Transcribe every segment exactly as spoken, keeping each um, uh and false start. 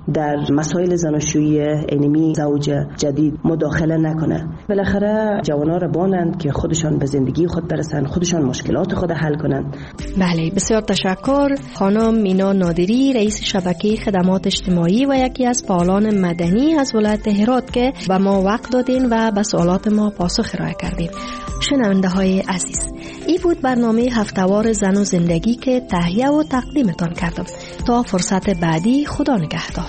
در مسائل زناشویی اینمی زوج جدید مداخله نکنه. بالاخره جوانا را بانند که خودشان به زندگی خود برسن، خودشان مشکلات خود حل کنند. بله، بسیار تشکر. خانم مینا نادری، رئیس شبکه خدمات اجتماعی و یکی از فعالان مدنی از ولایت هرات که به ما وقت دادین و به سوالات ما پاسخ ارائه کردین. شنونده های عزیز، این بود برنامه هفته‌وار زن و زندگی که تهیه و تقدیمتان کردم. تا فرصت بعدی، خدا نگهدار.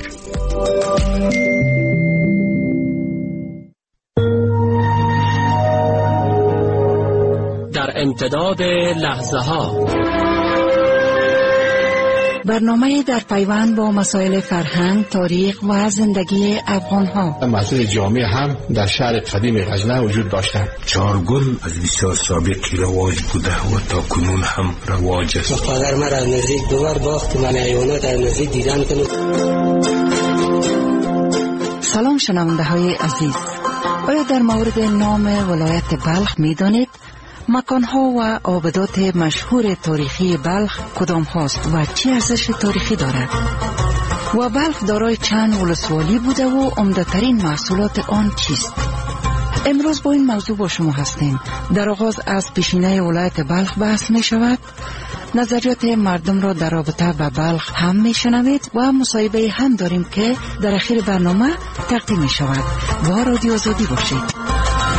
در امتداد لحظه ها، برنامه در پیوند با مسائل فرهنگ، تاریخ و زندگی افغان ها. مسئله جامع هم در شهر قدیم غزنه وجود داشتند. چارگل از بسیار سابقی رواج بوده و تا کنون هم رواج است. مقادر من از نزدیک دوبار باخت من حیوانات از نزدیک دیدن کنم. سلام شنونده های عزیز، آیا در مورد نام ولایت بلخ می دانید؟ مکانها و آبادات مشهور تاریخی بلخ کدام هاست و چه ارزش تاریخی دارد؟ و بلخ دارای چند ولسوالی بوده و عمده‌ترین محصولات آن چیست؟ امروز با این موضوع با شما هستیم. در آغاز از پیشینه ولایت بلخ بحث می شود. نظریات مردم را در رابطه با بلخ هم می شنوید و مصاحبه هم داریم که در اخیر برنامه تقدیم می شود. با رادیو آزادی باشید.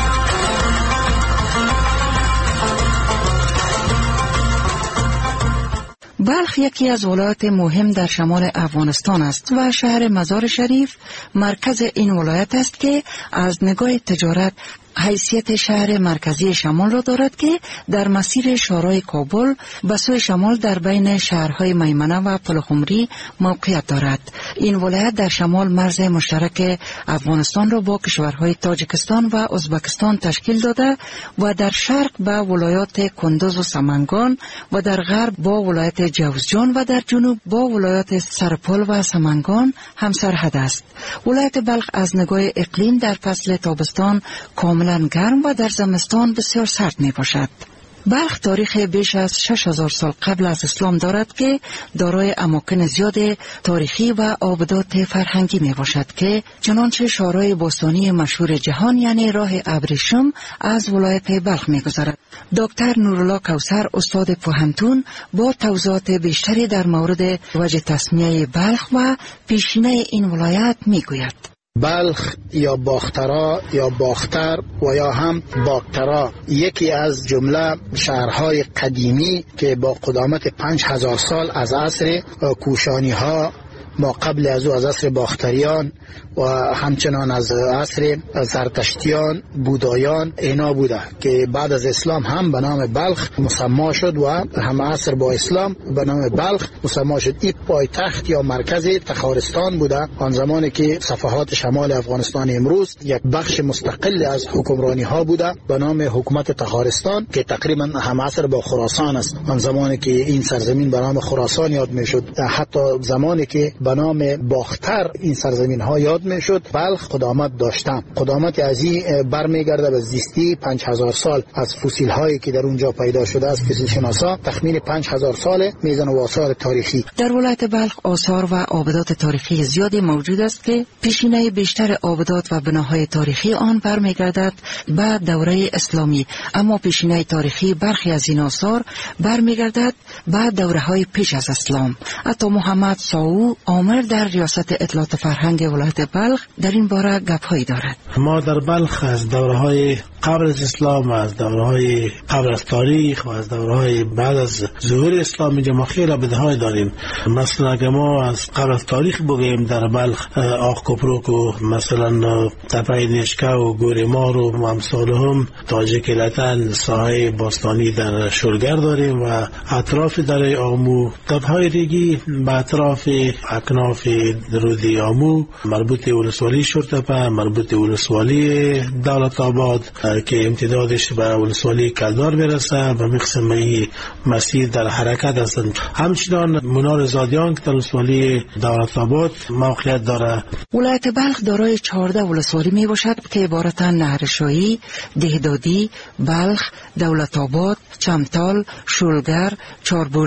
بلخ یکی از ولایات مهم در شمال افغانستان است و شهر مزار شریف مرکز این ولایت است که از نگاه تجارت حیثیت شهر مرکزی شمال را دارد که در مسیر شارای کابل به سوی شمال در بین شهرهای میمنه و پلخمری موقعیت دارد. این ولایت در شمال مرز مشترک افغانستان را با کشورهای تاجیکستان و ازبکستان تشکیل داده و در شرق با ولایات کندوز و سمنگان و در غرب با ولایت جوزجان و در جنوب با ولایات سرپل و سمنگان همسرحد است. ولایت بلخ از نگاه اقلیم در فصل تابستان کاملا گرم و در زمستان بسیار سرد می باشد. بلخ تاریخ بیش از شش هزار سال قبل از اسلام دارد که دارای اماکن زیاد تاریخی و آبادات فرهنگی می باشد که چنانچه شارای باستانی مشهور جهان یعنی راه ابریشم از ولایت بلخ می گذرد. دکتر نورالله کوثر استاد پوهنتون با توضیحات بیشتری در مورد وجه تسمیه بلخ و پیشینه این ولایت می گوید. بلخ یا باخترا یا باختر و یا هم باخترا یکی از جمله شهرهای قدیمی که با قدامت پنج هزار سال از عصر کوشانی ها ما قبل از او از عصر باختریان و همچنان از عصر زرتشتیان بودایان اینا بوده که بعد از اسلام هم به نام بلخ مسما شد و هم عصر با اسلام به نام بلخ مسما شد. این پایتخت یا مرکز تخارستان بوده آن زمانی که صفحات شمال افغانستان امروز یک بخش مستقل از حکمرانی ها بوده به نام حکومت تخارستان که تقریبا هم عصر با خراسان است. آن زمانی که این سرزمین به نام خراسان یاد می شد، حتی زمانی که به نام باختر این سرزمین ها یاد می شد، بلخ قدامت داشتن. قدامت از این برمیگرده به زیستی پنج هزار سال از فسیل هایی که در اونجا پیدا شده از فسیل شناسا تخمین پنج هزار سال میزن و آثار تاریخی. در ولایت بلخ آثار و آبادات تاریخی زیادی موجود است که پیشینه بیشتر آبادات و بناهای تاریخی آن برمیگردد به دوره اسلامی، اما پیشینه تاریخی برخی از این آثار برمیگردد به دوره های پیش از اسلام. حتی محمد ساو عامر در ریاست اطلاعات فرهنگ ولایت بلخ در این باره گپ‌هایی دارد. ما در بلخ از دوره‌های قبل از اسلام و از دوره‌های قبل از تاریخ و از دوره‌های بعد از ظهور اسلام اینجا خیلی بدهای داریم. مثلا اگه ما از قبل از تاریخ بگیم در بلخ آق کپروک و مثلا تپه نشکه و گوریمار و امثال هم تاجیک لتن ساحه باستانی در شلگر داریم و اطراف دره آمو تپه‌های ریگی به اطراف اکناف رودی آمو مربوط ولسوالی شورتپه، مربوط ولسوالی دولت آباد که امتدادش به ولسوالی کلدار برسه و مقسمه مسیر در حرکت هستند. همچنان منار زادیان که در ولسوالی دولت آباد موقعیت داره. ولایت بلخ دارای چهارده ولسوالی می باشد که عبارتند نهرشاهی، دهدادی، بلخ، دولت آباد، چمتال، شلگر، چاربولک،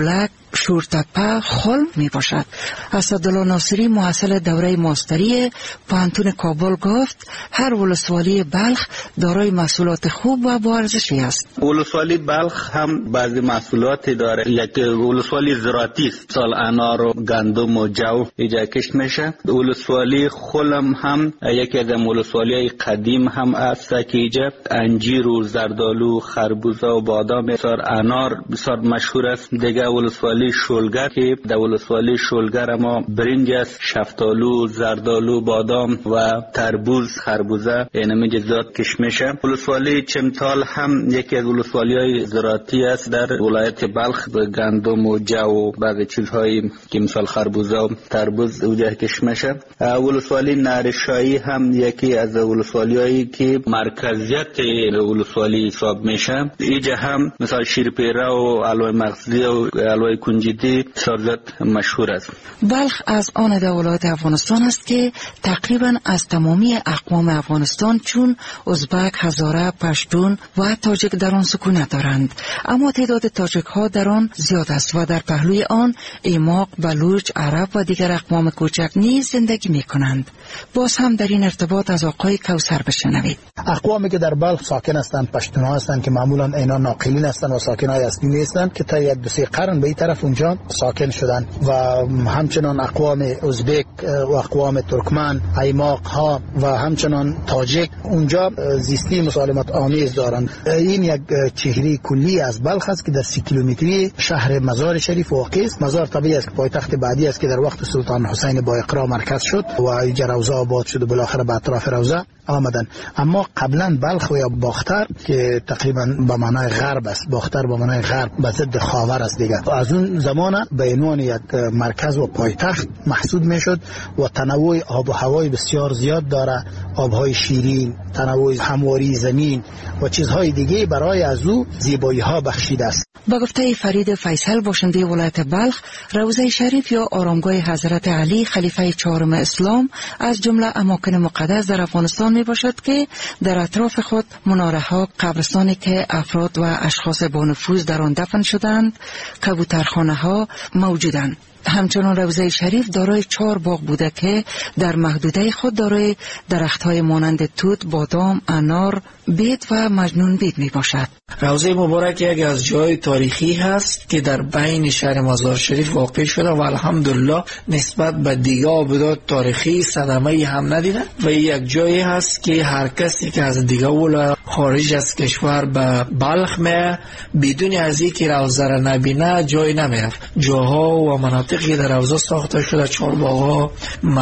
شورتپه خلم می باشد. اسدالله ناصری محصل دوره ماستری پوهنتون کابل گفت هر ولسوالی بلخ دارای محصولات خوب و با ارزشی است. ولسوالی بلخ هم بعضی محصولاتی داره. یک ولسوالی زراعتی است. سال انار و گندم و جو اینجا کشت میشه. ولسوالی خلم هم یکی از ولسوالی قدیم هم است که اینجا انجیر و زردالو، خربوزه و بادام، بسیار انار بسیار مشهور است. دیگه ولسوالی شولگر که در ولسوالی شولگر ما برنج است، شفتالو، زردالو، بادام و تربوز، خربوزه اینمی جزئیات کش میشه. ولسوالی چمتال هم یکی از ولسوالی‌های زراعتی است در ولایت بلخ. گندم و جو و بعضی چیزهایی که مثال خربوزه و تربوز اونجا کش میشه. ولسوالی نارشایی هم یکی از ولسوالی‌هایی که مرکزیت ولسوالی حساب میشه. اینجا هم مثال شیرپیره و علوی مغزی و علوی کنجدی سازت مشهور است. بلخ از آن دولت افغانستان است که تقریبا از تمامی اقوام افغانستان چون ازبک، هزاره، پشتون و تاجک در آن سکونت دارند. اما تعداد تاجک ها در آن زیاد است و در پهلوی آن ایماق، بلوچ، عرب و دیگر اقوام کوچک نیز زندگی می کنند. باز هم در این ارتباط از آقای کوثر بشنوید. اقوامی که در بلخ ساکن هستند پشتون ها هستند که معمولا اینا ناقلین هستند و ساکن های اصلی نیستند که تا یک دو سه قرن به این طرف اونجا ساکن شدند و همچنان اقوام ازبک و اقوام ترکمن، ایماق ها و همچنان تاجک اونجا زیستی مسالمت آمیز دارند. این یک چهره کلی از بلخ است که در سی کیلومتری شهر مزار شریف واقع است. مزار طبیعی است که پایتخت بعدی است که در وقت سلطان حسین بایقرا مرکز شد و اینجا روضه آباد شد و بالاخره به اطراف روضه آمدن. اما قبلا بلخ و یا باختر که تقریبا به معنای غرب است، باختر به معنای غرب به ضد خاور است دیگه، از اون زمان به عنوان یک مرکز و پایتخت محسوب میشد و تنوع آب و هوای بسیار زیاد داره، آبهای شیرین، تنوع همواری زمین و چیزهای دیگه برای از او زیبایی ها بخشیده است. با گفته فرید فیصل باشنده ولایت بلخ، روضه شریف یا آرامگاه حضرت علی خلیفه چهارم اسلام از جمله اماکن مقدس در افغانستان می باشد که در اطراف خود مناره ها، قبرستانی که افراد و اشخاص با نفوذ در آن دفن شدند، کبوترخانه ها موجودند. همچنان روضه شریف دارای چهار باغ بوده که در محدوده خود دارای درخت‌های مانند توت، بادام، انار، بید و مجنون بید می باشد. روضه مبارک یک از جای تاریخی هست که در بین شهر مزار شریف واقع شده و الحمدلله نسبت به دیگه آبادات تاریخی صدمه‌ای هم ندیده و یک جایی هست که هر کسی که از دیگه ولایت خارج از کشور به بلخ می بدون از اینکه روضه را نبینه جای نمیرفت. جاها و مناطقی در روضه ساخته شده، چهارباغ،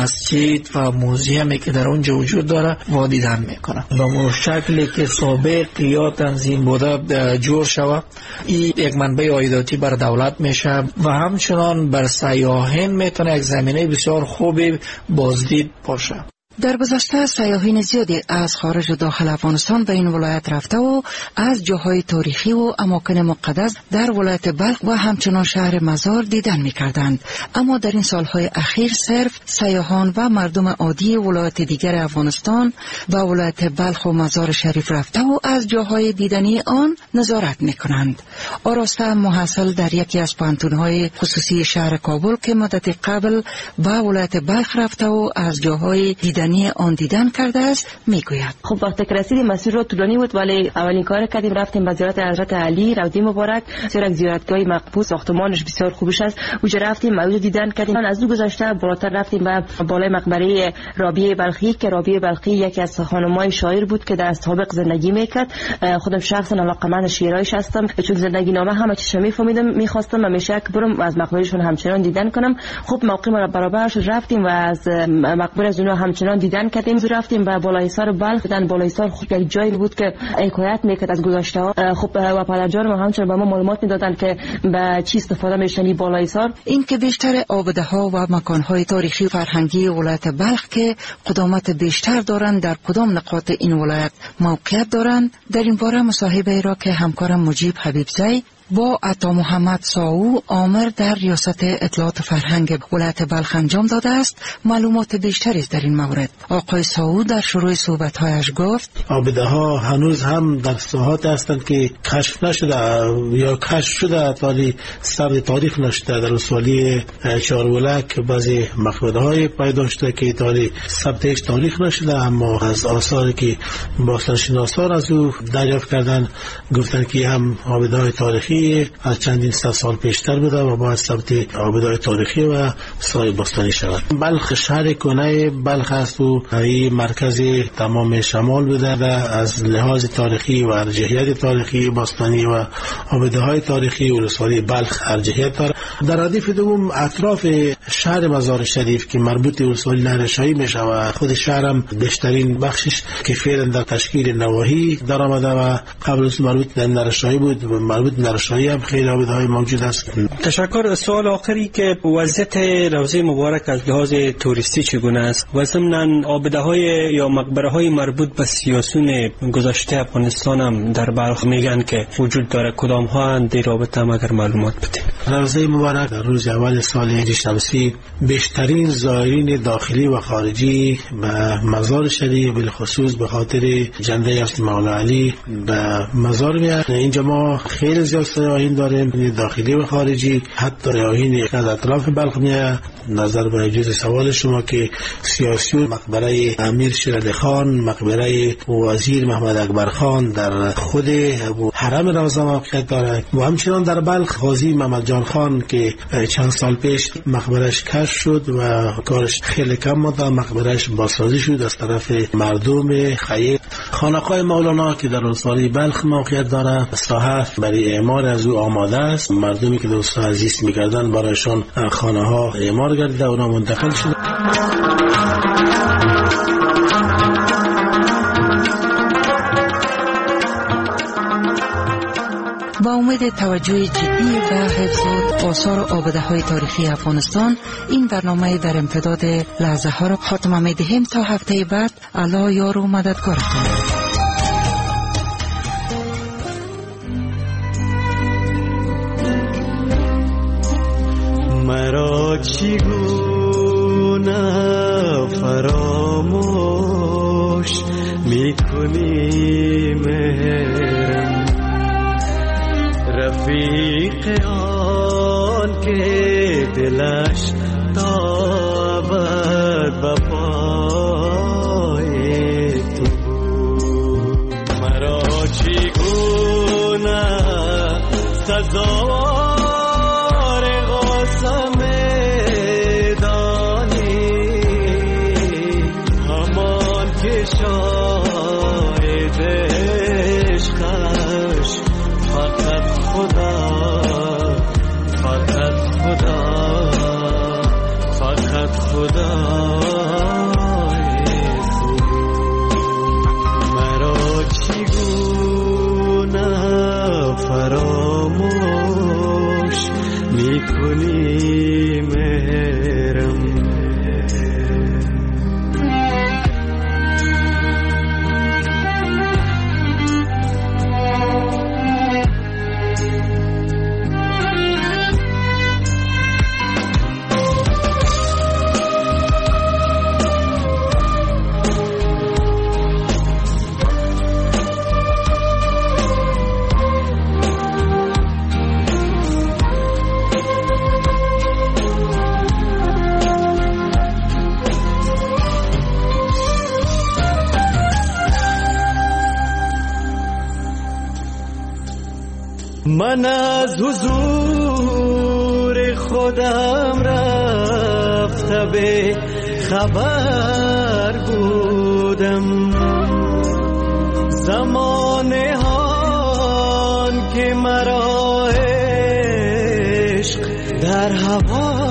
مسجد و موزیمی که در اونجا وجود داره و دیدن میکنه. به شکلی که سابق یا تنظیم بوده جور شود، این یک منبع عایداتی بر دولت میشه و همچنان بر سیاحین میتونه یک زمینه بسیار خوبی بازدید باشه. در گذشته سیاحین زیادی از خارج و داخل افغانستان به این ولایت رفته و از جاهای تاریخی و اماکن مقدس در ولایت بلخ و همچنان شهر مزار دیدن می‌کردند. اما در این سالهای اخیر صرف سیاحان و مردم عادی ولایت دیگر افغانستان و ولایت بلخ و مزار شریف رفته و از جاهای دیدنی آن نظارت می‌کنند. آراسته محصل در یکی از پوهنتون‌های خصوصی شهر کابل که مدت قبل به ولایت بلخ رفته و از جاهای دیدنی آن دیدن کرده است میگوید. خب وقتی که رسیدیم مسیر رو طولانی بود ولی اولین کار کردیم رفتیم به زیارت حضرت علی روضه مبارک، بسیار زیارتگاه مقبول، ساختمانش بسیار خوبش است. اونجا رفتیم اونجا دیدن کردیم. از اون گذشته بالاتر رفتیم به بالای مقبره رابعه بلخی که رابعه بلخی یکی از خانم‌های شاعر بود که در سابق زندگی میکرد. خودم شخصا علاقه‌مند شعرهایش هستم چون زندگی نامه همه چیز میفهمیدم، میخواستم همیشه که برم از مقبرهشون همچنان دیدن کنم. خب موقع ما برابر شد رفتیم و از مقبره از اونها همچنان دیدن کردیم. رفتیم به بالایسار بلخ. دیدن بالایسار خود یک جایی بود که حکایت میکرد از گذشته ها. خب و پدرجان ما همچنان به ما معلومات میدادن که به چی استفاده میشنی بالایسار. این که بیشتر آباده ها و مکان های تاریخی و فرهنگی ولایت بلخ که قدامت بیشتر دارند در کدام نقاط این ولایت موقعیت دارند، در این باره مصاحبه را که همکارم مجیب حبیبزی با عطا محمد ساو آمر در ریاست اطلاعات فرهنگ ولایت بلخ انجام داده است. معلومات بیشتری در این مورد. آقای ساو در شروع صحبت‌هایش گفت آبده ها هنوز هم در ساحات هستند که کشف نشده یا کشف شده ولی ثبت تاریخ نشده. در ولسوالی چهارولک بعضی مقبره های پیدا شده که تاریخ ثبتش تاریخ نشده، اما از آثاری که باستانشناسان از او دریافت کردن گفتن که هم آبده های تاریخی از چندین صد سال پیشتر بوده و باید ثبت آبده های تاریخی و سای باستانی شود. بلخ شهر کنه بلخ است و این مرکز تمام شمال بوده و از لحاظ تاریخی و ارجحیت تاریخی باستانی و آبده های تاریخی ولسوالی بلخ ارجحیت دارد. در ردیف دوم اطراف شهر مزار شریف که مربوط به ولسوالی نهرشاهی میشه و خود شهرم بیشترین بخشش که فعلا در تشکیل نواحی در آمده و قبل از مربوط به نهرشاهی بود و مربوط به نهرشاهی هم خیلی آبده های موجود است. تشکر. سوال آخری که وضعیت روضه مبارک از لحاظ توریستی چگونه است و ضمن آبده های یا مقبره های مربوط به سیاسون گذشته افغانستان هم در بلخ میگن که وجود داره، کدام ها در رابطه هم اگر معلومات بده؟ روضه مبارک در روز اول سال هجری شمسی بیشترین زائرین داخلی و خارجی به مزار شریف بالخصوص به خاطر جنده است مولا علی به مزار میاد. اینجا ما خیلی زیاد سیاحین داریم داخلی و خارجی، حتی سیاحین از اطراف بلخ میاد. نظر به جز سوال شما که سیاسیون مقبره امیر شیرعلی خان، مقبره وزیر محمد اکبر خان در خود حرم روضه موقعیت دارد و همچنان در بلخ قاضی محمد جان خان که چند سال پیش مقبرش کشف شد و کارش خیلی کم مانده، مقبرش بازسازی شد از طرف مردم خیر. خانقاه مولانا که در ولسوالی بلخ موقعیت دارد، ساحه برای اعمار از او آماده است. مردمی که در ساحه زیست می‌کردند برایشان خانه ها اعمار گردیده و منتقل شده. با امید توجه جدی و حفظ آثار آبده های تاریخی افغانستان این برنامه در امتداد لحظه ها را خاتمه می دهیم تا هفته بعد. الله یار و مددگارتان. مرا چگونه فراموش میکنی مهرم، رفیق آن که دلش تابد به پای تو بود. مرا چگونه سزاوار قسم دانی، همان که شاهد عشقش فقط خدا، فقط خدا، فقط خدا. مرا چگونه فراموش میکنی مهرم. من از حضور خودم رفته به خبر بودم، زمانه هان که مرا عشق در هوا